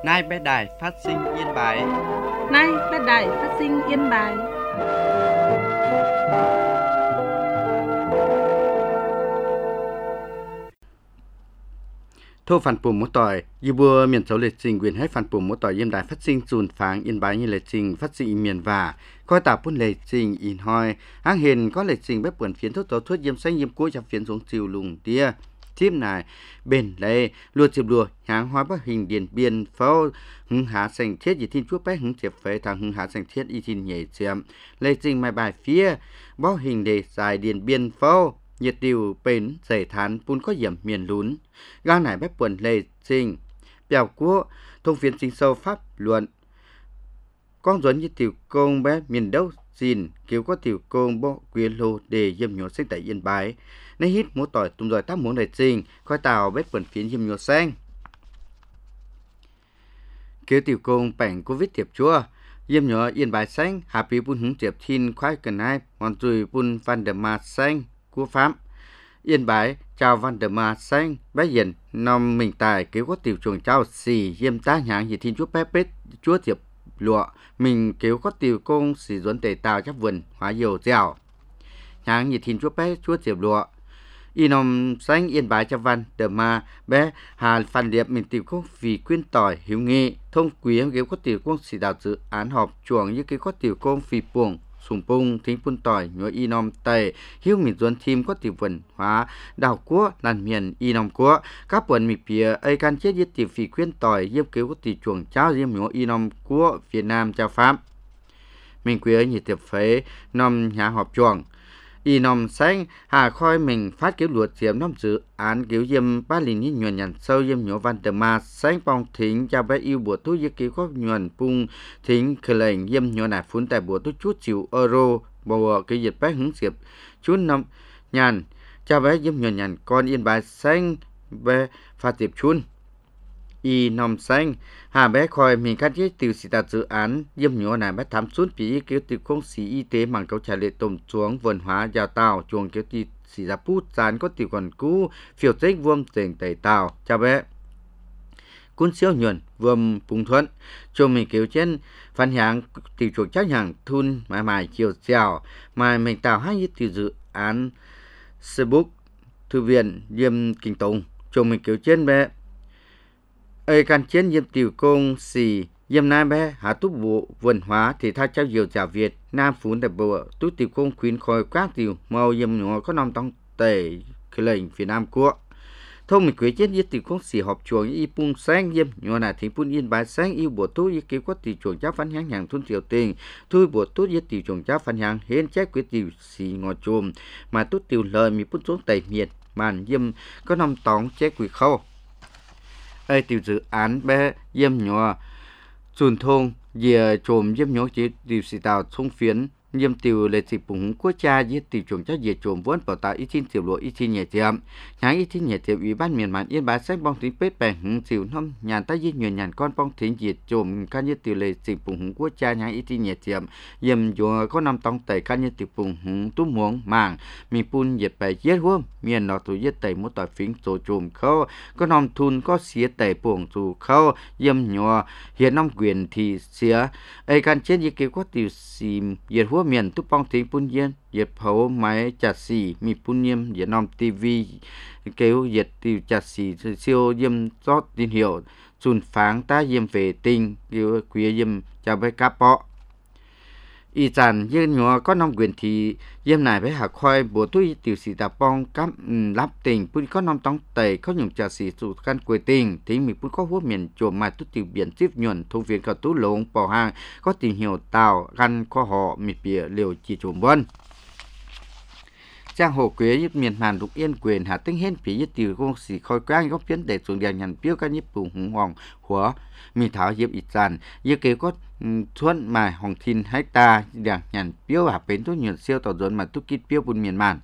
Nay bé đài phát sinh Yên Bái. Nay bé đài phát sinh Yên Bái. Thô phản bùm một tỏi, như bùa miền châu lịch trình quyền hết phản bùm một tỏi Yên Đài phát sinh dùn pháng Yên Bái như lịch trình phát sinh miền và coi tạp bún lịch trình in hoi, hang hiền có lịch trình bếp quần phiến thuốc tố thuốc yếm xanh yếm cuối trong phiến xuống chiều lùng tia. Chim này bên đây luôn chìm đùa háng hóa bắc hình điền biên pháo hứng hạ sành thiết y thiên chúa bé hứng chẹp phế thằng hứng hạ sành thiết y thiên nhảy chém lịch trình mai bài phía bao hình đề dài điền biên pháo nhiệt điều bền dày thán pun có hiểm miền lún gang này bếp quần lệ trình bèo cua thông phiến sinh sâu pháp luận con dẫn như tiểu công bé miền đâu xin cứu có tiểu công bộ quyền lô để dâm nhổ sinh tại Yên Bái nên hít múa tỏi tung rồi tác muốn lệ trình coi tàu bếp quần phiến dâm nhổ xanh cứu tiểu công bảnh covid tiệp chua dâm nhổ Yên Bái xanh happy pun hứng tiệp thiên khoái cần ai mòn chùi pun van der ma xanh của Pháp Yên Bái chào Van der Ma xanh bé hiền nằm mình tài cứu có tiểu chuồng trao xì diêm tá nháng gì thiên chúa bé bết chúa tiệp lụa mình cứu có tiểu công xì duẩn tề tàu chắc vườn hóa dầu dẻo nháng gì thiên chúa bé chúa tiệp lụa y nằm xanh Yên Bái cho Van der Ma bé hà phản điệp mình tiểu công vì quyên tỏi hiếu nghị thông quý cứu có tiểu công xì đào dự án họp chuồng như cứu có tiểu công vì buồng sùng pung thính pun tỏi nhớ y nom tây hiếu miền duân thim có tiểu vần hóa đào cua làn miền y nom cua các quần mì pìa ai can chết giết tiểu phì khuyên tỏi diêm cứu có tiểu chuồng cháo diêm nhớ y nom cua Việt Nam chao Pháp mình quý nhị tiệp phế nom nhà họp chuồng y nom xanh hà khoi mình phát cứu luật diệm năm dự án cứu diêm ba lìn như nhuận nhàn sâu diêm nhớ Van der Ma xanh bong thính cho bé yêu bùa thuốc cứu có nhuận pung thính khởi lệnh diêm nhớ nạp phun tại bùa thuốc chút chịu euro bùa cái dịch bé hứng diệp chút năm nhàn cho bé diêm nhuận nhàn con Yên Bái xanh bé phát tiệp chun y nom xanh hà bé khoi mình cắt chế từ sĩ đạt dự án diêm nhớ này bé thám xuống phí cứu từ công sĩ y tế bằng câu trả lời tổng xuống vườn hóa giao tàu chuồng cứu từ sĩ gia pút dán có từ còn cũ phiêu tích vuông tiền tẩy tàu cho bé cún siêu nhuận vuông phùng thuận cho mình cứu trên phản hàng từ chuồng chắc hàng thun mài chiều dẻo mà mình tạo hai từ dự án Facebook thư viện diêm kinh tùng cho mình cứu trên bé ai can chiến diêm tiểu công xì diêm nam bé hạ túc bộ vườn hóa thì tha trao diều trả Việt Nam phún đại bộ túc tiểu công khuyến khôi các tiểu màu diêm nhỏ có năm tông tể cái lệnh Việt Nam quốc thông mình quý chiến diêm tiểu công xì họp chuồng y pung xanh diêm nhỏ là thì pun Yên Bái xanh yêu bộ túc y cứu có tiểu chuồng cháu phán hàng hàng thun tiểu tình thui bộ túc diêm tiểu chuồng cháu phán hàng hiến chết quý tiểu xì ngò chùm mà túc tiểu lời mi pun xuống tẩy miệt màn diêm có năm tông chết quý khâu ai tiểu dự án bé diêm nhỏ chuồn thôn dìa trồm diêm nhỏ chỉ tiểu sĩ tàu thông phiến diêm tiểu lệ sĩ bùng quốc gia với tiểu chuồng chắc dìa trồm vốn bảo tạo ý tin tiểu lộ ý tin nhẹ tiệm nháng ý tin nhẹ tiệm ủy ban miền mạn Yên Bái sách bong tính pết bèn hứng tiểu năm nhàn ta với nhàn con bong tính dìa trồm can như tiểu lệ sĩ bùng quốc gia nháng ý tin nhẹ tiệm diêm nhỏ có năm tông tẩy can như tiểu bùng tú muống màng mi pun dệt bài giết hôm miền nọ tụ giết tẩy một tỏi phím tổ trồm khâu có năm thun có xía tẩy buồng tụ khâu diêm nhỏ hiện năm quyền thì xía ai can chết như kêu có tiểu xìm dệt hôm miền túc bong tính pun yên dệt phấu máy chặt xì mi pun niêm dệt nom tivi kêu dệt tiểu chặt xì siêu diêm rót tin hiệu chun pháng ta diêm về tinh kêu quý diêm chào bé cá bọ y chàn yên nhỏ có năm quyền thì diêm này bé hạ khoai bộ túi tiểu sĩ tà bong cắm lắp tình pun có năm tông tẩy có nhung chặt xì sụt căn quê tình thì mình pun có hút miền chùm mà tút tiểu biển tiếp nhuận thông viện cả tú lồng bỏ hàng có tình hiệu tàu gan có họ mịt bìa liều chỉ chùm vân trang hồ quế nhất miền Hàn Lục Yên quyền hạ tinh hết phí nhất tiểu công sĩ khôi quang có phiến để xuống đèn nhằn piêu các nhiếp bùng hùng hoàng hóa mi thảo diệp ít dàn như kế có thuận mài hồng thìn hecta đèn nhằn piêu hạ bến tốt nhuận siêu tàu dồn mà túc kít piêu bùn miền màn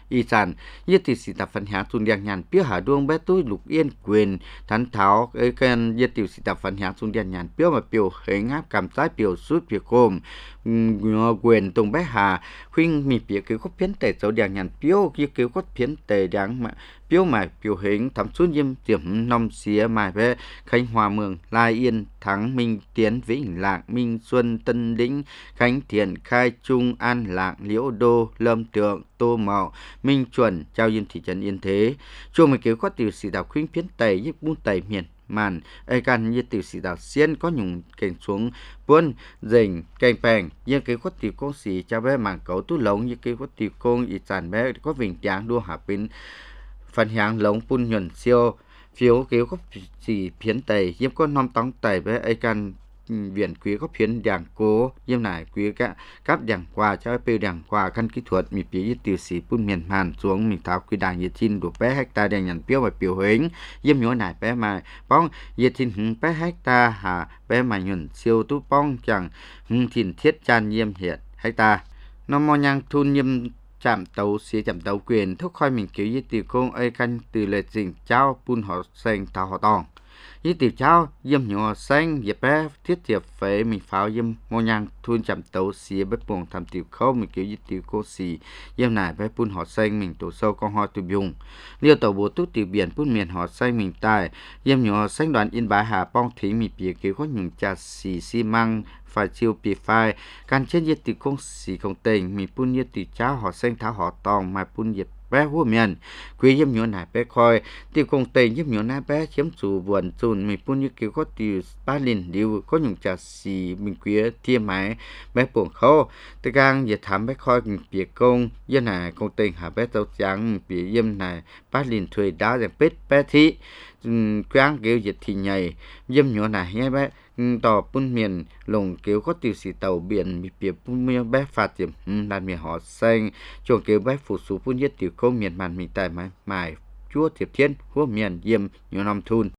อีสานยึดติดสิตาฟันหาสุนยางยันเปี้ยหาดวงแบตุ้ยลูกเอี้ยนเกวนทันเท้ากันยึดติดสิตาฟันหาสุนยางยันเปี้ยวมาเปียวเหงงับกำซ้ายเปียวสุดเปียวโคมงอเกวนตรงแบหาkhuyên mi ปียคือก็เพี้ยนแต่เจ้าอย่างยันเปียวคือก็เพี้ยนแต่ดังมาเปียวมาเปียวเหงทำสุนยิมเตรียมนมเสียมาแพ้ขยhòaเมืองลายเอียนถังมิงเตียนvĩnh lạc minh xuân tân đĩnh khánh thiện khai trung an lạc liễu đô lâm tượng tô mạo minh chuẩn trao yên thị trấn yên thế chuông mình kêu có tiểu sĩ đạo khuyên phiến tây giúp buôn tây miền màn ai can như tiểu sĩ đạo xiên có nhung kèn xuống buôn dình kèn bèn như cái có tiểu công sĩ cho bé mảng cấu tú lồng như cái có tiểu công ý sản bé có vinh tráng đua hạ pin phần hàng lồng phun nhuận siêu phiếu kêu có gì phiến tây giúp có năm tóng tây bé ai can viện quý có phiến đảng cố như này quý các đảng quà cho bêu đảng quà căn kỹ thuậtมีปียี่ติวสีปุ่นเมียนมานสวงมีเท้าquý đảngยี่ทินดูแปะเฮกตาแดงยันเปี้ยวไปเปียวเหงเยี่ยมหยัวไหนแปะมาป้องยี่ทินหึงแปะเฮกตาหาแปะมาหยุ่นเซียวตู้ป้องจังหึงถิ่นเทียดจานเยี่ยมเหตุเฮกตานมยังทุนเยี่ยมchạm tàu xía chạm tàu quyền thúc khoi mình kiểuยี่ติวคงไอ้กันtừ lời trìnhเจ้าปุ่นhọ xanh thảo họ tòngยี่ติวเจ้าเยี่ยมหัวแซงเหยียบแป๊thiết tiệp phải mình pháoเยี่ยมโมยังทุนจำเตาเสียไปป่วงทำติวเข้าmình kiểuยี่ติวโคสีเยี่ยมนายไปปุ่นหอแซงmình tổ sâu con hoa tụi dùng liêu tàu bộ tút tiวbiểnปุ่นmiềnหอแซงmình taiเยี่ยมหัวแซงđoàn yên bái hàป้องthíมีเปียkiểu có nhung trà xì xi măng phải chiêuปีไฟการเช่นยี่ติวคงสีของเต็งมีปุ่นยี่ติวเจ้าหอแซงเท้าหอตองมาปุ่นเหยียบแป๊หัวเมียนquý yếm nhớ nải bé coi tiêu công tây yếm nhớ nải bé chiếm chủ buồn chun mình phun như kiểu có tiêu ba linh điều có nhung trà xì mình quý thiêm máy bé buồn khâu từ gang giờ thảm bé coi mình bịa công yếm nải công tây hà bé tàu trắng bịa yếm nải ba linh thuê đá dạng pết bé thị quang kiểu dịch thì nhảy yếm nhớ nải nghe béต่อปุ่นเมียนลงเกี่ยวก็ติวสีเต่าเบียนมีเปียปุ่นเมียแบฟาเตียมด้านเมียหอแซงช่วงเกี่ยวแบฝูสูปุ่นยึดติวเขาเมียนมันมีแต่หมายชั่วเทียบเทียนหัวเมียนเยี่ยมอยู่นำทุน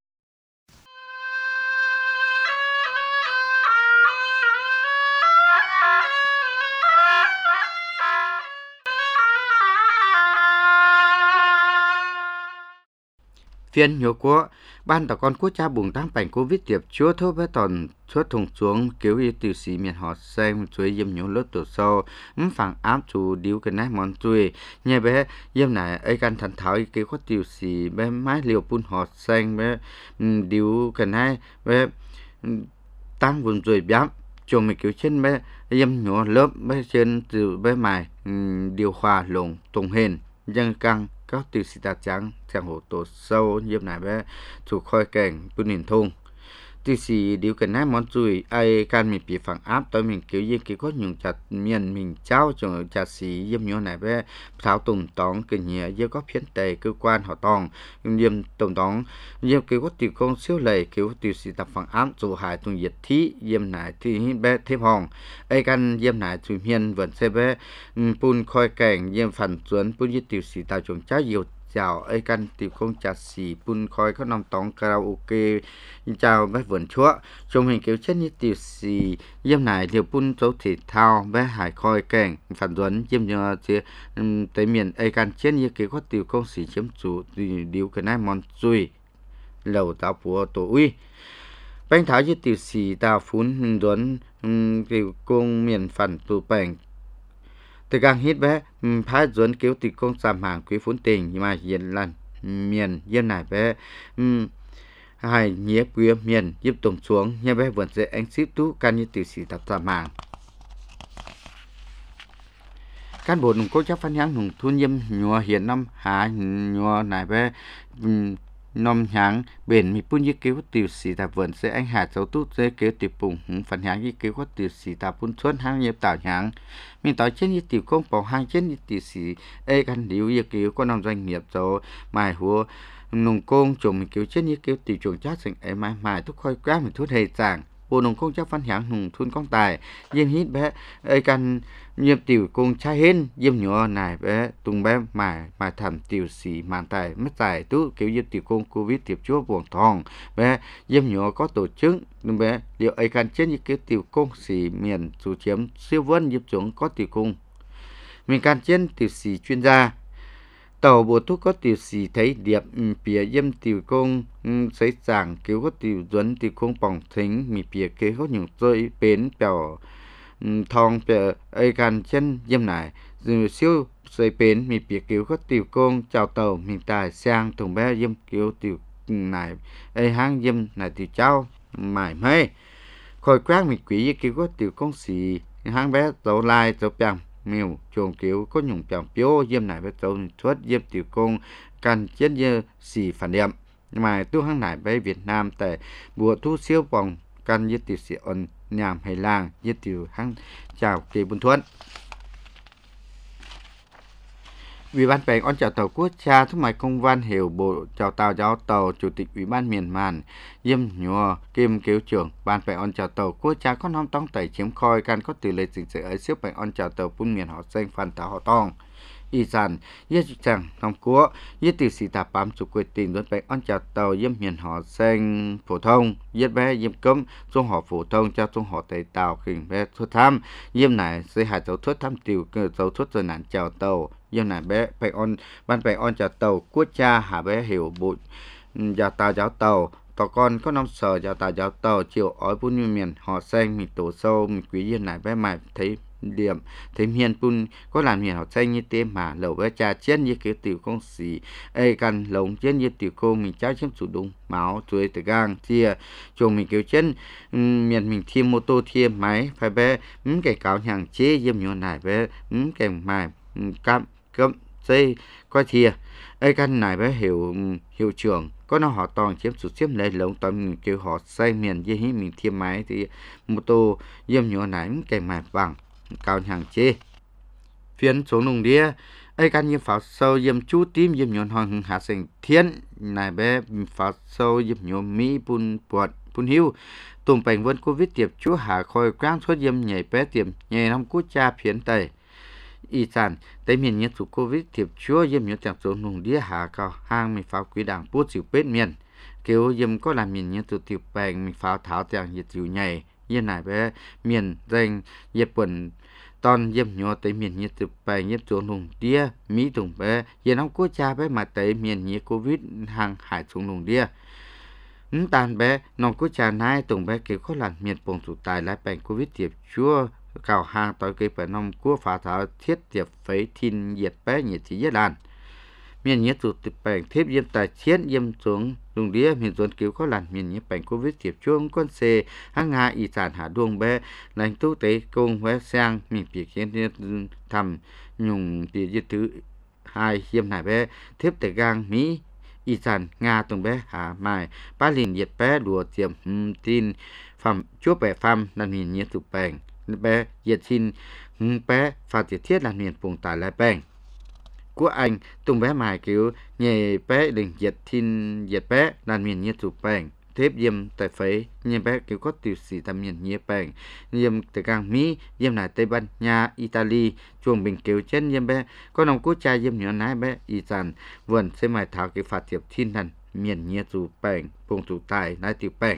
phiên nhiều quá ban tàu con quốc cha bùng tăng cảnh covid tiệp chúa thốt với toàn chúa thùng xuống kiểu y tiểu sĩ miền họ xem chuối yếm nhiều lớp tổ sâu phẳng áp chủ điếu cái nát món chuối nhẹ bé yếm này ấy can thần thảo kiểu có tiểu sĩ bé mái liều pun họ xem bé điếu cái nát bé tăng vùng chuối bám chồng mình kiểu trên bé yếm nhỏ lớp bé trên từ bé mài điều hòa lồng tùng hền dân căng các tiểu sĩ tà trắng chẳng hộ tổ sâu nhiễm này bé chủ khoi cảnh bún hình thùng tiểu sĩ điều cần nát món chuối ai can mình bị phẳng áp tới mình kiểu gì kiểu có nhung chặt miền mình trao cho chặt sĩ nhiễm nhỏ này bé tháo tùng tóng cái nhẹ giờ có phiến tề cơ quan họ tòng nhiễm tùng tóng nhiễm kiểu có tiểu công siêu lầy kiểu tiểu sĩ tập phẳng áp dù hại tùng nhiệt thí nhiễm này thì bé thêm hòn ai can nhiễm này chủ miền vẫn sẽ bé bún khoi cảnh nhiễm phản chuẩn bún như tiểu sĩ tạo trồng trái nhiều chào ai căn tiểu công chặt xì bún khói có nằm tóng karaoke chào bé vườn chúa trong hình kiểu chết như tiểu xì yếm này điều bún dấu thể thao bé hải khói cảnh phản duẩn yếm nhờ thì tới miền ai căn chết như kiểu có tiểu công xì chiếm chủ điều cái này món chui lẩu táo bùa tổ uy bánh tháo như tiểu xì tao phun duẩn tiểu công miền phản tụ bánh từ gang hít bé phá duẩn kiểu tiểu công giảm hàng quý phun tình nhưng mà hiện lần miền yên này bé hai nhía quý miền giúp tổng xuống nhà bé vẫn sẽ anh ship tú can như tiểu sĩ tập giảm hàng cán bộ nông cố chấp phán nhãn nông thôn yếm nhua hiện năm hạ nhua này bé nôm nhãn bền mi punยี่kiểu tiểu sĩ tập vẫn sẽ anh hạ dấu tút dễ kiểu tiểu bùng phản nhãnยี่kiểu có tiểu sĩ tập pun xuân hang nhếp tạo nhãn mình tạo trên như tiểu công bảo hai trên như tiểu sĩ ai căn điếuยี่kiểu có nằm doanh nghiệp dấu mài hùa nông công trồng mình kiểu trên như kiểu tiểu trồng chát thành ấy mài thúc khôi quá mình thúc hề giảng bộ nông công chấp phán nhãn nông thôn công tài yếm hít bé ai căn nhiếp tiểu công trai hên yếm nhỏ này bé tung bé mà thầm tiểu sĩ màn tài mất tài tú kiểu yếm tiểu công covid tiệp chúa buồng thòng bé yếm nhỏ có tổ chức bé liệu ai căn chết như kiểu tiểu công sĩ miền chủ chiếm siêu vân yếm xuống có tiểu công mình can chết tiểu sĩ chuyên gia tàu bộ thuốc có tiểu sĩ thấy điệp bìa dâm tiểu công xây giảng cứu có tiểu duẩn tiểu công bỏng thính mì bìa kế có những rơi bến bèo thong bèo ai gan chân dâm này dù siêu xây bến mì bìa cứu có tiểu công chào tàu mình tài sang thùng bé dâm cứu tiểu này ai hang dâm này tiểu cháu mải mê khôi quát mì quỷ cứu có tiểu công sĩ hang bé dấu lai dấu bèng miêu chuồng kiểu có nhung chồng piếu diêm này với tàu thoát diêm tiểu công can chết như xì phản điểm mà tu hang này với Việt Nam tại bùa thu siêu vòng can như tiểu sĩ ẩn nhàm hay làng như tiểu hang chào kỳ buôn thuận. Ủy ban bèn on chào tàu quốc gia thúc mày công văn hiểu bộ chào tàu giáo tàu chủ tịch Ủy ban miền màn Diêm Nhùa Kim Kiếu trưởng ban bèn on chào tàu quốc gia có nom tông tẩy chiếm khoi can có tỷ lệ dịch sự ở xếp bèn on chào tàu phun miền họ xanh phan tàu họ tong y sản yết chẳng nông quốc yết tiểu sĩ tạp bám chủ quyền tình đối bèn on chào tàu Diêm miền họ xanh phổ thông yết bé Diêm cấm trung họ phổ thông cho trung họ tây tàu khỉnh bé thuốc tham Diêm này sẽ hại dấu thuốc tham tiểu dấu thuốc rồi nạn chào tàu Diêm này bé bèn on ban bèn on chào tàu quốc gia hạ bé hiểu bộ giáo tàu tàu con có năm sở giáo tàu chiều ói bún như miền họ xanh mình tổ sâu mình quý yên này bé mày thấy điểm thấy miền bún có làm miền họ xanh như thế mà lẩu bé trà chết như kiểu tiểu công sĩ ai cần lồng chết như tiểu cô mình cháu chấm chủ đúng máu chuối từ gang chia chồng mình kiểu chân miền mình thêm mô tô thêm máy phải bé cái cáo hàng chế diêm nhọn này bé cái mày cam cấm dây coi thìa ai căn này bé hiệu trưởng có nó họ toàn chiếm sụt chiếm lấy lồng toàn kiểu họ xây miền dưới hí mình thêm máy thì mô tô diêm nhọn này cái mày vàng cao hàng chế phiến số nùng đĩa ai căn như pháo sâu diêm chú tím diêm nhọn hoàng hạ sinh thiên này bé pháo sâu diêm nhọn mỹ bun bọt bun hiu tùng bành vân covid tiệp chúa hạ khôi quang xuất diêm nhảy bé tiệm nhảy năm quốc gia phiến tây y sản tây miền nhất số covid tiệp chúa diêm nhọn tiệp số nùng đĩa hạ cao hang mình pháo quý đảng bút chịu bết miền kiểu diêm có làm miền nhất số tiệp bành mình pháo tháo tiệm nhiệt chịu nhảy như này bé miền danh dẹp quần toàn diêm nhỏ tới miền nhiệt từ bài nhiệt chỗ nùng đĩa mỹ tùng bé giờ nó quốc gia bé mà tới miền nhiệt covid hàng hải xuống nùng đĩa tàn bé nòng quốc gia này tùng bé kiểu có lần miền bồng tụ tài lại bệnh covid tiệp chúa cào hàng tới cái phải nòng quốc phá thảo thiết tiệp phấy thiên nhiệt bé nhiệt chỉ nhất đàn miền nhiệt tụ tiệp bệnh thiết diêm tài chiến diêm xuống nùng đĩa miền tuần kiểu có lần miền nhiệt bệnh covid tiệp chúa quân xe hàng nga y sản hạ đuông bé lãnh tu tế công vé sang miền phía kiến thầm nhung địa diệt thứ hai diêm này bé tiếp tại gang mỹ y sản nga tùng bé hạ mai ba liền diệt bé đùa tiệm tin phẩm chúa bé pham là miền nhiệt tụ bệnh bé diệt xin bé phá tiệt thiết là miền vùng tài lại bệnh của anh tung bé mài kiểu nhẹ bé đừng diệt bé là miền nhiệt tụ bệnh thép diêm tại phế nhiêm bé kiểu có tiểu sĩ tầm miền nhiệt bệnh diêm tại gang Mỹ diêm này Tây Ban Nha Italy chuồng bình kiểu chân diêm bé có nòng quốc gia diêm nhỏ nái bé y sản vườn sẽ mài thảo cái phạt tiệp thiên thần miền nhiệt tụ bệnh vùng tụ tài nái tiểu bệnh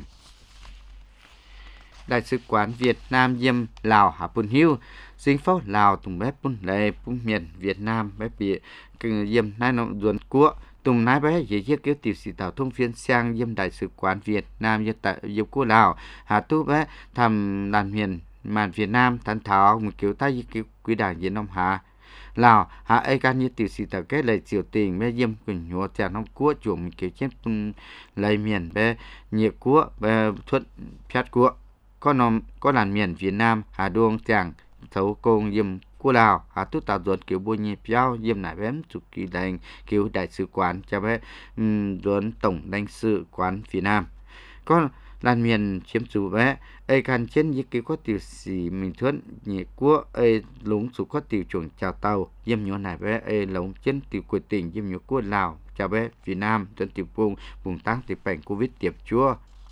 Đại sứ quán Việt Nam diêm Lào hạ bùn hiu sinh phố Lào tùng bé bùn lệ bùn miền Việt Nam bé bị diêm nái nông duẩn quốc tùng nái bé dễ dễ kiểu tiểu sĩ tàu thông phiên sang diêm đại sứ quán Việt Nam diêm tại diêm quốc Lào hạ tu bé thầm đàn miền màn Việt Nam thán tháo một kiểu tay kiểu quý đảng diễn nông hạ Lào hạ ai can như tiểu sĩ tàu kết lời triều tình bé diêm quỳnh nhúa chàng nông quốc chuồng một kiểu chết lấy miền bé nhiệt quốc bé thuận phép quốc có làn miền Việt Nam hà đuông chàng thấu công diêm của Lào hà tu tạo ruột kiểu bôi nhịp giao diêm nải bém chủ kỳ đánh kiểu đại sứ quán cho bé ruột tổng lãnh sự quán Việt Nam có làn miền chiếm chủ bé ai can trên những cái có tiểu sĩ mình thuận nhị quốc ai lúng chủ có tiểu chuẩn chào tàu diêm nhỏ nải bé ai lúng trên tiểu quyền tỉnh diêm nhỏ của Lào cho bé Việt Nam trên tiểu vùng tăng tiểu bệnh covid tiệp chúa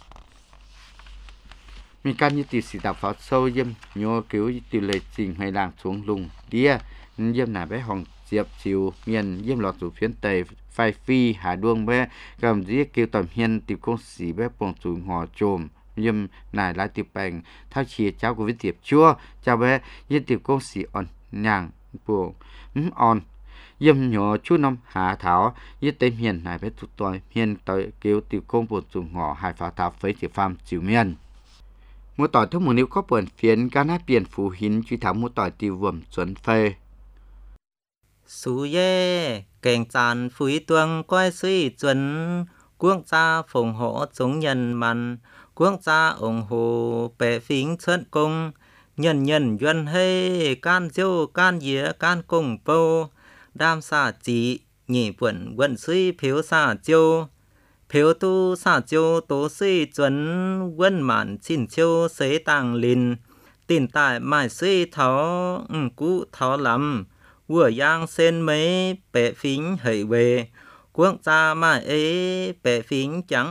mình can như tiểu sĩ đạp pháo sâu diêm nhô kiểu tiểu lệ trình hay làng xuống lùng đĩa diêm nải bé hồng diệp chiều miền diêm lọt chủ phiến tây phai phi hà đuông bé cầm dĩa kêu tầm hiên tiểu công sĩ bé bồng chủ ngõ trồm diêm nải lại tiểu bệnh thao chia cháu của viết tiệp chua cháu bé diêm tiểu công sĩ on nhàng buồn on yếm nhỏ chú năm hạ thảo yết tên hiền này bé tụt tòi hiền tới kêu tiểu công bột dùng ngõ hai phá thảo phế chỉ phàm chịu miền một tỏi thông một nếu có bẩn phiến cá nát biển phù hiến truy thảo một tỏi tiêu vườn chuẩn phê sú ye kèng chàn phúi tuông coi suy chuẩn quốc gia phùng hộ chống nhân mặn quốc gia ủng hộ bệ phính xuân công nhân nhân duyên hê can diêu can dĩa can công bô đam xa chỉ nhị quẩn quẩn suy phiếu xa chiêu phiếu tu xa chiêu tố suy chuẩn quân mạn xin chiêu xế tàng lìn tin tại mãi suy tháo cú tháo lắm vừa giang sen mấy bệ phính hãy về quốc gia mà ấy bệ phính chẳng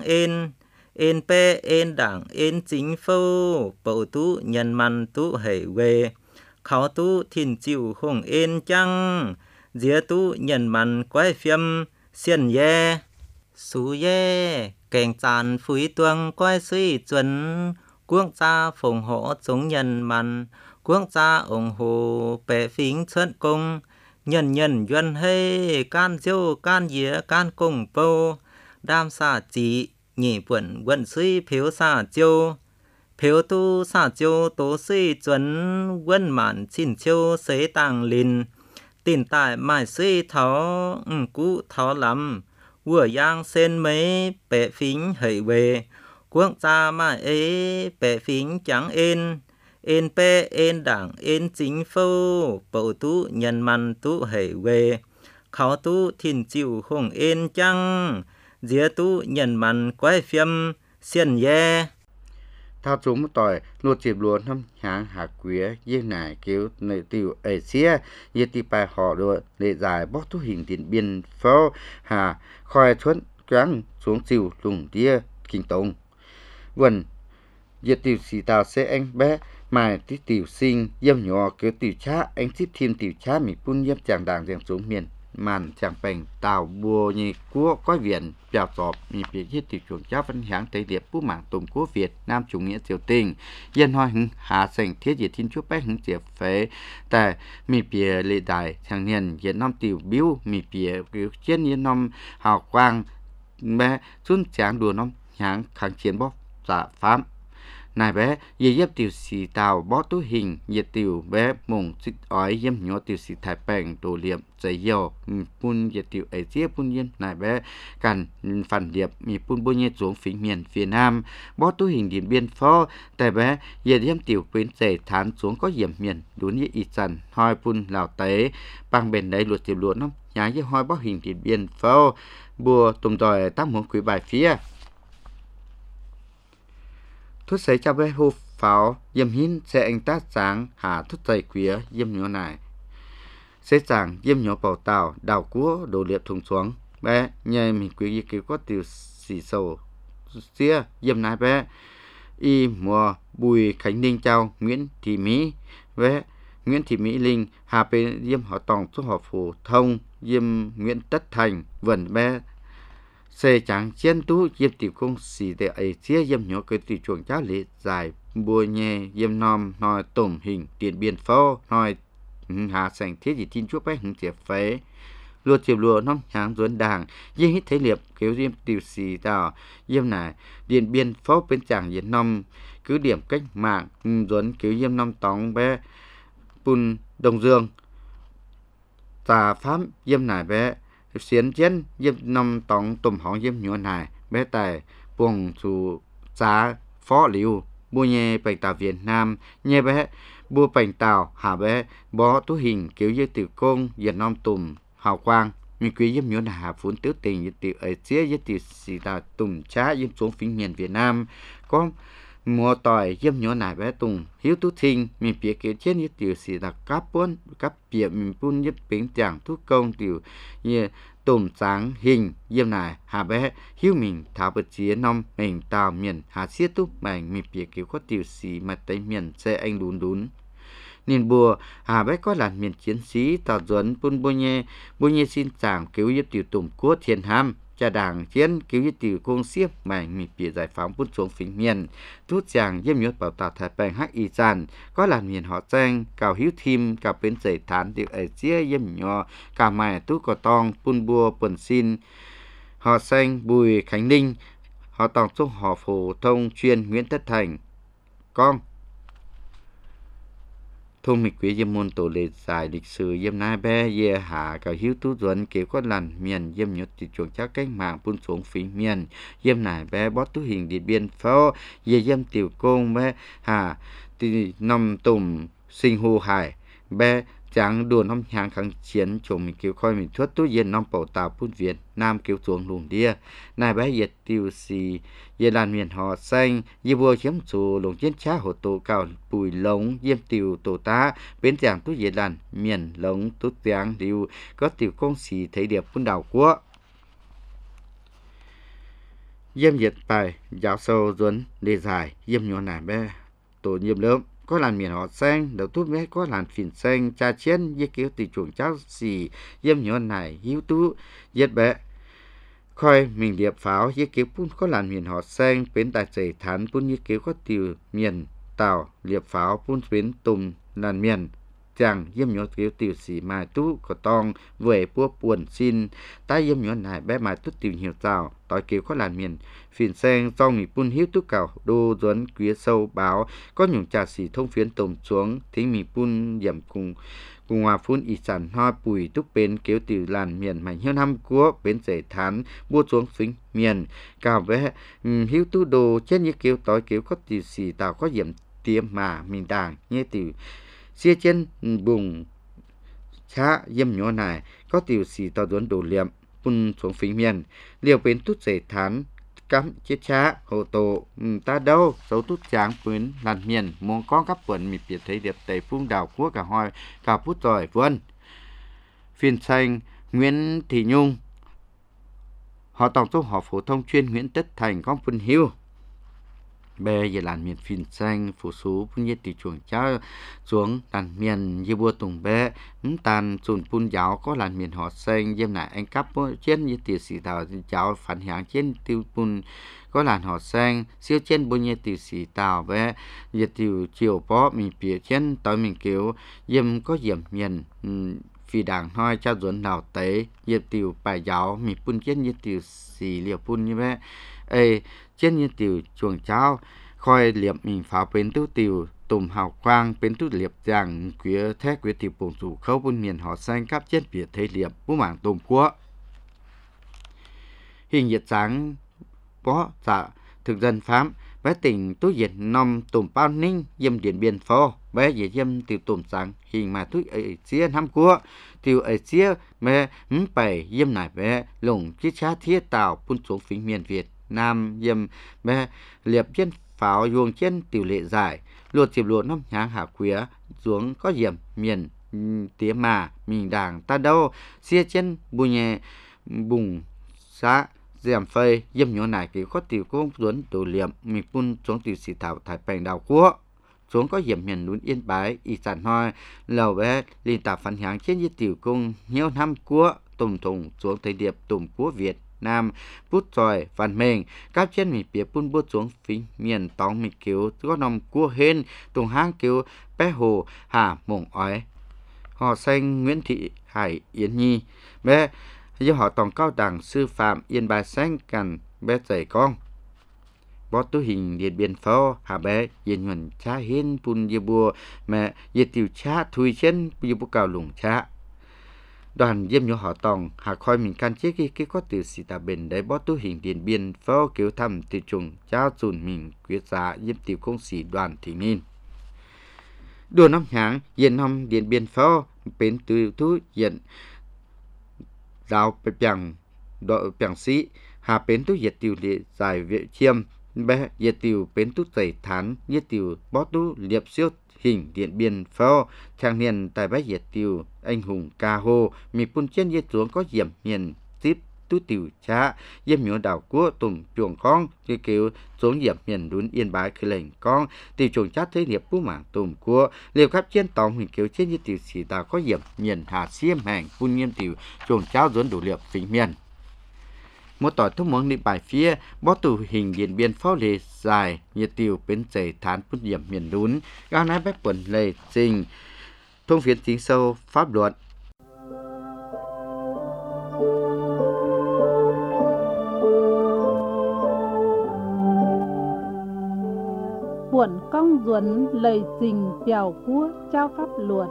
en pe en đảng en chính phủ bầu tu nhân man tu hãy về khảo tu thiên chịu không en chăng dĩa tu nhân man quay phim xiên ye sú ye kèng chàn phúi tuông quay suy chuẩn quốc gia phùng hộ chống nhân man quốc gia ủng hộ bệ phính xuân công nhân nhân duyên hê can diêu can dĩa can công bô đam xa chỉ nhị quẩn quẩn suy phiếu xa chiêu phiếu tu xa chiêu tố suy chuẩn quân mạn xin chiêu xế tàng lìn tin tại mãi suy tháo cú tháo lắm vừa giang sen mấy bệ phính hãy về quốc gia mà ấy bệ phính chẳng en pe en đảng en chính phủ bầu tu nhân man tu hãy về khảo tu thiên chịu không en chăng dĩa tu nhân man quay phim xiên ye thao chúng một tỏi luộc chìm luộc năm hàng hạ quía yên nải kêu nơi tiểu ở xía yên tì bài họ đùa để giải bóc thu hình tiền biên phao hà khoai thuẫn trắng xuống chiều lùng tia kinh tông vần yên tiểu xì tàu xe anh bé mà tí tiểu sinh yếm nhỏ kêu tiểu cha anh tiếp thêm tiểu cha mi pun yếm chàng đàng dàng xuống miền màn chàng bèn tàu bùa như cua có viện chào sọpมีเปรียบเทียบติดช่วงเจ้าปัญหาใจเดียบผู้หมางตุ่มกู้เวียดnam chủ nghĩa triều tiên yên hoa hứng hạ sành thiết diệt thiên chúa bé hứng diệt phếแต่มีเปรียบ lệ đại thằng niên yên nam tiểu biếu มีเปรียบ kiểu chiến yên nam hào quang bé xuân tráng đùa nam nháng kháng chiến bóc giả pháp nài bé dì yếp tiểu xì tàu bó tú hình nhiệt tiểu bé mùng xích ói yếm nhỏ tiểu xì thái bèng đồ liệm giấy dầu pun nhiệt tiểu ấy chia pun yên nài bé cản phản điệp mi pun bôi nhiệt xuống phía miền phía nam bó tú hình điện biên phó tại bé nhiệt yếm tiểu quyến dày thán xuống có hiểm miền đốn nhiệt ít dần hoi pun lào tế bằng bền đấy luật tiểu luận nhà với hoi bó hình điện biên phó bùa tùm tòi tác muốn quý bài phía thuốc sấy cho bé hô pháo yếm hin sẽ anh tác sáng hạ thuốc dày quía yếm nhỏ này sẽ chẳng yếm nhỏ bảo tàu đào cua đồ liệp thùng xuống bé nhờ mình quý cứu có tiểu xì sầu xía yếm nái bé y mùa Bùi Khánh Ninh Châu Nguyễn Thị Mỹ bé Nguyễn Thị Mỹ Linh hà bên yếm họ tòng số họ phổ thông yếm Nguyễn Tất Thành vần bé xe chẳng chiến tú yếm tiểu công xì để ấy chia yếm nhỏ cái tiểu chuồng cháu lệ dài bùa nhẹ yếm nom nói tổng hình tiền biên phó nói hạ sành thiết gì tin chúa bé hứng tiệp phế lùa chiều lùa năm tháng duấn đàng yếm hít thấy liệp kéo yếm tiểu xì tào yếm này điện biên phó bên chàng yếm nom cứ điểm cách mạng duấn kéo yếm nom tóng bé pun Đông Dương tà pháp yếm này bé xiên chiến yếm năm tòng tùm hóng yếm nhỏ này bé tài buông chủ giá phó liu bùa nhẹ bành tàu Việt Nam nhẹ bé bùa bành tàu hạ bé bó tú hình kiểu như tiểu công Việt Nam tùm hào quang mình quý yếm nhỏ này hạ phun tứ tình như tiểu ấy chia như tiểu xì tà tùm trá yếm xuống phía miền Việt Nam có mùa tỏi yếm nhỏ này bé tùng hiếu tú thinh mình phía kiểu chiến như tiểu xì tà cáp bốn cáp bìa mình phun như bính chẳng thu công tiểu như tùm sáng hình yếm này hà bé hiếu mình thảo bật chia năm mình tàu miền hà xiết túc mảnh mình phía kiểu có tiểu xì mà tay miền xe anh đún đún nên bùa hà bé có là miền chiến sĩ tàu duẩn pun bô nhê xin chàng cứu yếm tiểu tùm cua thiên ham cha đảng chiến cứu như tiểu công xiếp mà mì bìa giải phóng bút xuống phình miền rút chàng yếm nhốt bảo tạc thái bèn hắc y tràn có làn miền họ trang cào hiếu thim cào bến dậy thán được ở chia yếm nhỏ cào mài tú cò tong bun bua quần xin họ xanh Bùi Khánh Ninh họ tòng trung họ phổ thông chuyên Nguyễn Tất Thành con thông mịch quý yếm môn tổ lệ giải lịch sử yếm nai bé ye hạ cả hiếu tú duẩn kiểu có làn miền yếm nhốt từ chuồng chắc cách mạng bun xuống phí miền yếm nai bé bót tú hình điện biên pháo ye yếm tiểu công bé hạ thì nằm tùm sinh hồ hải bé chẳng đồn hôm hàng kháng chiến chồng mình kêu coi mình thoát tú yên năm bảo tàu phun Việt Nam kêu xuống lùng đia nai bé yết tiêu xì ye làn miền họ xanh ye bùa chiếm chủ lùng chiến trá hồ tổ cào Bùi Lống yếm tiểu tổ tá bên giảng tú ye làn miền Lống tú giảng điều có tiểu công xì thấy điệp phun đảo quốc yếm yết bài giáo sâu duẩn đề giải yếm nhỏ nải bé tổ yếm lớn có làn miền họ xanh đầu tút bé có làn phìn xanh cha chiến ye kéo từ chuồng cháu xì yếm nhỏ nải hiếu tú yết bé khoi mình điệp pháo ye kéo pun có làn miền họ xanh bên tại dãy thán pun ye kéo có tiểu miền tàu liệp pháo pun bên tùm làn miền chàng yếm nhỏ kéo tiểu xì mai tú có tong về bua buồn xin ta yếm nhỏ nải bé mai tú tiểu nhiều tàu tỏi kéo có làn miền phìn xanh trong mì pun hiếu tú cào đô duẩn quý sâu báo có nhung trà xì thông phiến tôm xuống thính mì pun yểm cùng hòa phun y sản hoa Bùi túc bên kéo từ làn miền mạnh hơn năm của bên dãy thán bua xuống phính miền cào bé hiếu tú đồ chết như kéo tỏi kéo có từ xì tàu có yểm tiêm mà mình đàng như từ xia trên bùng chá yếm nhỏ này có từ xì tàu duẩn đồ liệm pun xuống phính miền liều bên tút dãy thán cắm chết chá hồ tổ ta đâu dấu tút tráng phướn làn miền muốn con các quần mì biệt thấy đẹp tẩy phun đảo quốc cả hoi cả phút rồi vươn phiên xanh Nguyễn Thị Nhung họ tổng số họ phổ thông chuyên Nguyễn Tất Thành con phun hiu bè về làn miền phiên xanh phủ số phun nhiệt từ chuồng cháu xuống làn miền như bua tùng bé tàn sùn phun giáo có làn miền họ xanh dêm lại anh cắp trên như từ xì tàu cháu phản hàng trên tiêu phun có làn họ xanh siêu trên bún nhiệt từ xì tàu bé nhiệt từ chiều bó mình phía trên tới mình kiểu dêm có diệm miền vì đảng hoi cha duẩn đào tế nhiệt từ bài giáo mình phun trên nhiệt từ xì liều phun như bé ê trên như tiểu chuồng cháu khoi liệp mình phá bên tu tiểu tùm hào quang bên tu liệp rằng quía thét quía tiểu bổng chủ khâu bún miền họ xanh cắp chết biệt thế liệp bú mảng tùm quốc hình nhiệt sáng bó dạ thực dân pháp bé tỉnh tú diệt nằm tùm bao ninh yêm điện biên phó bé về yêm tiểu tùm sáng hình mà tú ấy xía năm quốc tiểu ấy xía mẹ bảy yêm nải bé lồng chiếc chá thiết tàu phun xuống phính miền Việt Nam yêm bé liệp trên pháo yuông trên tiểu lệ giải luột chìm luột năm nháng hạ quía xuống có yểm miền tía mà mình đảng ta đâu xia trên bùi nhẹ bùng xã dèm phơi yêm nhỏ này thì có tiểu công duẩn tổ liệm mình phun xuống tiểu sĩ thảo thái bèn đào quốc xuống có yểm miền núi Yên Bái y sản hoi lầu bé liên tạp phản hàng trên như tiểu công nhiều năm quốc tùng thùng xuống thời điệp tùng quốc Việt Nam bút tròi phản mình các trên mình phía phun bút xuống phí miền tóng mình kiểu có nòng cua hên tùng hang kiểu bé hồ hà mộng ói họ xanh Nguyễn Thị Hải Yến Nhi bé do họ tổng cao đẳng sư phạm Yên Bái xanh cằn bé dày con bó tú hình điện biên phó hà bé yên nhuận cha hên phun dê bùa mẹ dê tiểu cha thui trên dê bùa cao lùng cha đoàn yếm nhỏ họ tòng hạ khoi mình can chế cái có từ xì tà bền đấy bó tú hình điện biên phó kiểu thăm từ trùng cha dùn mình quyết giá yếm tiểu công sĩ đoàn thị ninh đua năm tháng yên năm điện biên phó bên từ thu hiện giáo bằng đội bằng sĩ hà bến tú diệt tiểu địa giải vệ chiêm bé diệt tiểu bến tú dày thán diệt tiểu bó tú liệp siêu hình điện biên phó trang niên tại bãi diệt tiểu anh hùng ca hô mi phun trên diệt xuống có diệm miền tiếp tú tiểu cha yếm nhỏ đảo quốc tùng chuồng con như kiểu xuống diệm miền đún Yên Bái khơi lệnh con tiểu chuồng chát thế hiệp bú mảng tùng của liều khắp trên tòng hình kiểu trên như tiểu sĩ ta có diệm miền hà xiêm hàng phun nghiêm tiểu chuồng cháo dẫn đủ liệp phình miền một tỏi thông mong đi bài phía bó tù hình điện biên pháo lệ dài nhiệt tiêu bên chảy thán phút điểm miền đún gao nái bếp quần lệ trình thông phiến chính sâu pháp luật Cuộn cong duẩn lời trình chào cua trao pháp luật.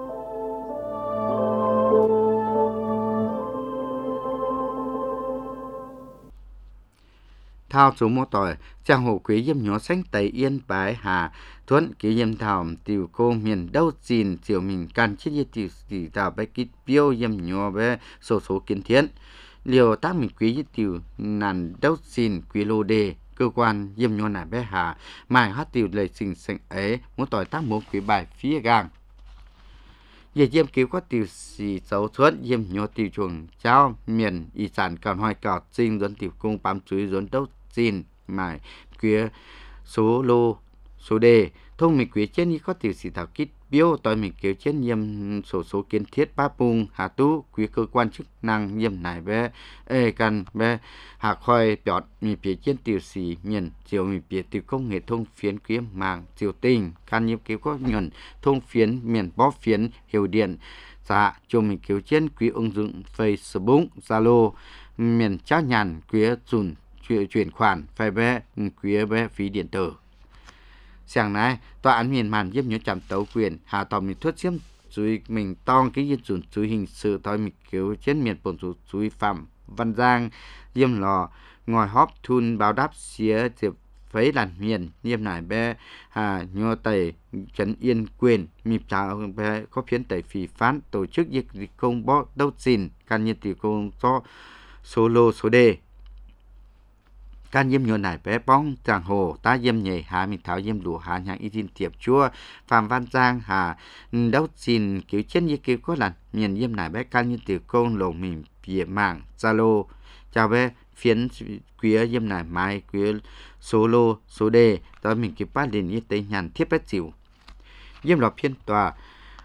thao số mô tỏi trang hộ quý yếm nhỏ xanh tây yên bái hà thuận ký yếm thảo tiểu cô miền đâu xin chiều mình can chết yết tiểu tỷ tàu bái kít biêu yếm nhỏ bé số kiến thiện liều tác mình quý yết tiểu nàn đâu xin quý lô đề cơ quan yếm nhỏ nải bé hà mài hát tiểu lời sinh sinh ấy mô tỏi tác mô quý bài phía gang về yếm cứu có tiểu sĩ xấu thuận yếm nhỏ tiểu chuồng trao miền y sản còn hoài cọt sinh dẫn tiểu cung bám chuối dẫn đâu xin mài quý số lô số đề thông mình quý trên đi có tiểu sĩ thảo kít biếu tỏi mình kéo trên yếm số kiến thiết ba bung hà tú quý cơ quan chức năng yếm nải bé cần bé hạ khoai bọt mình phía trên tiểu sĩ miền chiều mình phía tiểu công nghệ thông phiến quý mạng chiều tình can yếm kéo có nhuận thông phiến miền bó phiến hiệu điện dạ cho mình kéo trên quý ứng dụng Facebook Zalo miền trao nhàn quý dùn chuyển khoản phải bé quý bé phí điện tử. Sáng nay, tòa án miền màn giúp nhớ chạm tấu quyền hạ tòa mình thuất xiêm chú mình tong cái dân chuẩn chú hình sự tòa mình cứu trên miền bồn chú phạm Văn Giang diêm lò ngồi hóp thun báo đáp xía diệp phấy làn miền niêm nải bé hà nhô tẩy trấn yên quyền mịp trả bé có phiến tẩy phì phán tổ chức dịch công bó đâu xin can nhiên tiểu công do số lô số đề can yếm nhô nải bé bóng chàng hồ ta yếm nhảy hà mình tháo yếm lụa hà nhang y tin tiệp chua phạm Văn Giang hà đâu xin cứu chân như cứu có lần miền yếm nải bé can như tiểu công lồng mình bìa mạng Zalo chào bé phiến quý yếm nải mai quý số lô số đề tao mình cứu bắt liền y tế nhàn thiết bé chịu yếm lọ phiên tòa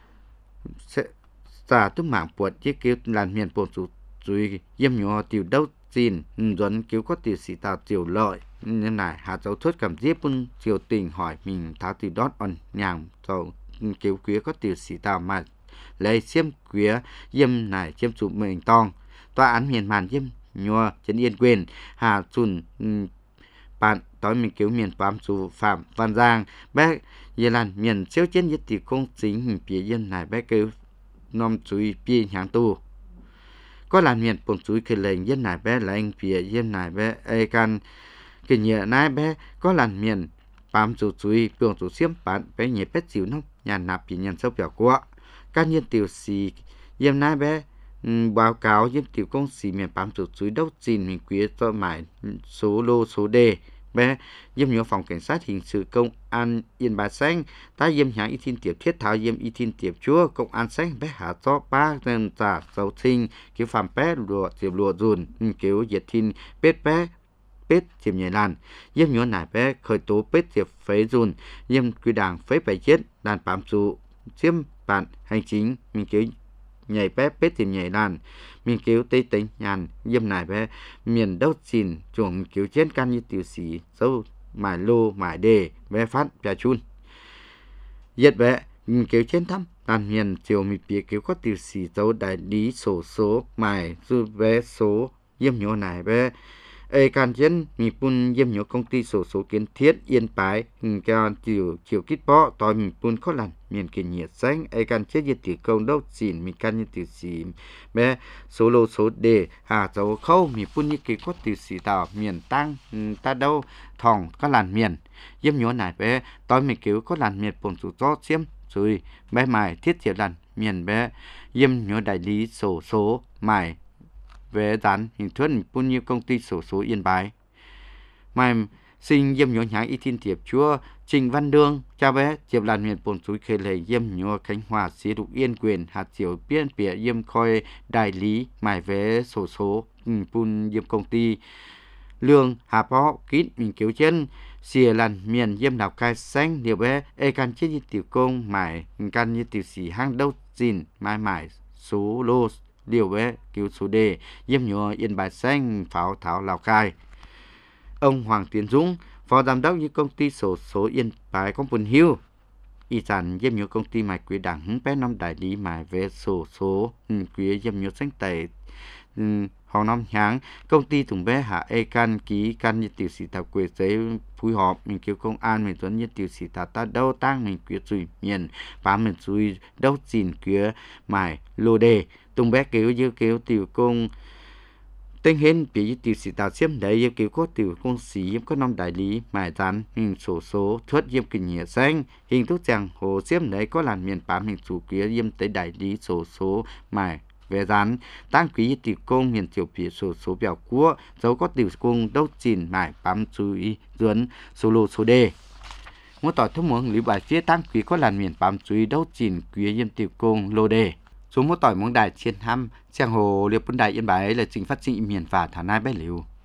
sẽ xả tức mạng buộc chứ cứu làn miền bồn rủi yếm nhô tiểu đâu xin dẫn cứu có tiểu sĩ tàu tiểu lợi nên này hạ dấu thuất cảm giết bưng triều tình hỏi mình tháo từ đót on nhàng dấu cứu quý có tiểu sĩ tàu mà lấy xiêm quý yêm này chiêm chụp mình tong tòa án miền màn yêm nhua trấn yên quyền hà chun bạn tối mình cứu miền Phạm Chủ Phạm Văn Giang bé giờ là miền siêu chiến nhất tiểu công chính hình phía yên này bé cứu nom chuối pi nhàng tu có làn miền bồn chuối khi lệnh dân nải bé là anh phía dân nải bé can cái nhựa nải bé có làn miền bám chủ chuối bường chủ xiêm bản bé nhẹ bé chịu nó nhà nạp chỉ nhận sâu biểu quá can nhân tiểu sĩ dân nải bé báo cáo dân tiểu công sĩ miền bám chủ chuối đâu xin mình quý cho mãi số lô số đề bé yếm nhớ phòng cảnh sát hình sự công an Yên Bái Xanh ta yếm nhã y tin tiệp thiết tháo yếm y tin tiệp chúa công an xanh bé hạ cho ba nên trả dấu sinh cứu phạm bé lùa tiệp lùa dùn cứu diệt tin bết bé bết tiệp nhảy làn yếm nhớ nải bé khởi tố bết tiệp phế dùn yếm quy đảng phế bài chết đàn bám trụ chiếm bản hành chính mình cứu nhảy bé bết tiệp nhảy làn mình cứu tây tính nhàn yếm nải bé miền đâu xin chuồng cứu chết can như tiểu sĩ dâu mải lô mải đề bé phát bè chun giết bé cứu chết thăm đàn miền chiều mình bịa cứu có tiểu sĩ dâu đại lý số mải du bé số yếm nhổ nải bé can chiến mình pun yếm nhổ công ty số kiến thiết Yên Bái can chiều kít bó tỏi mình pun khó lần miền kia nhiệt xanh can chết nhiệt tiểu công đâu xin mình can như tiểu sĩ bé số lô số đề hà dấu khâu mình pun như kia có tiểu sĩ tàu miền tăng ta đâu thòng có làn miền yếm nhổ nải bé tỏi mình cứu có làn miền bồn chủ gió xiêm rồi bé mài thiết chiều làn miền bé yếm nhổ đại lý số mài về dán hình thức pun như công ty số Yên Bái mai sinh yếm nhổ nhã y tin tiệp chúa Trình Văn Đương cha bé chiệp làn miền bồn suối khê lệ yếm nhổ Khánh Hòa xí đục Yên Quyền hạt chiều biên bịa yếm khôi đại lý mài vé số pun yếm công ty lương hà bó kít mình cứu chân xìa làn miền yếm Lào Cai xanh điều bé can chết như tiểu công mài can như tiểu sĩ hang đâu xin mài số lô điều bé cứu số đề yếm nhỏ Yên Bái Xanh Pháo Thảo Lào Cai. Ông Hoàng Tiến Dũng, phó giám đốc như công ty sổ số Yên Bái Công Hill y sản yếm nhỏ công ty mài quý đảng hứng bé năm đại lý mài về sổ số quý yếm nhỏ xanh tẩy họ năm tháng công ty tùng bé hạ e can ký can như tiểu sĩ thảo quê giấy phối hợp mình kêu công an mình tuấn như tiểu sĩ thảo ta đâu tăng mình quyết rủi miền và mình rủi đâu xin kia mài lô đề tùng bé kêu như kêu tiểu công tên hên bị tiểu sĩ thảo xiêm đấy yêu kêu có tiểu công sĩ có năm đại lý mài rán hình sổ số thuất yếm kinh nghĩa xanh hình thuốc rằng hồ xiêm đấy có làn miền bám hình chủ kia yếm tới đại lý sổ số mài về rán tăng quý tiểu công hiện tiểu phía số biểu của dấu có tiểu công đâu chìn mải bám chú ý dưỡng số lô số đề muốn tỏi thông muốn lý bài phía tăng quý có làn miền bám chú ý đâu chìn quý yên tiểu công lô đề số muốn tỏi muốn đài trên thăm trang hồ liệp quân đài Yên Bái là trình phát triển miền và thả nai bé liều.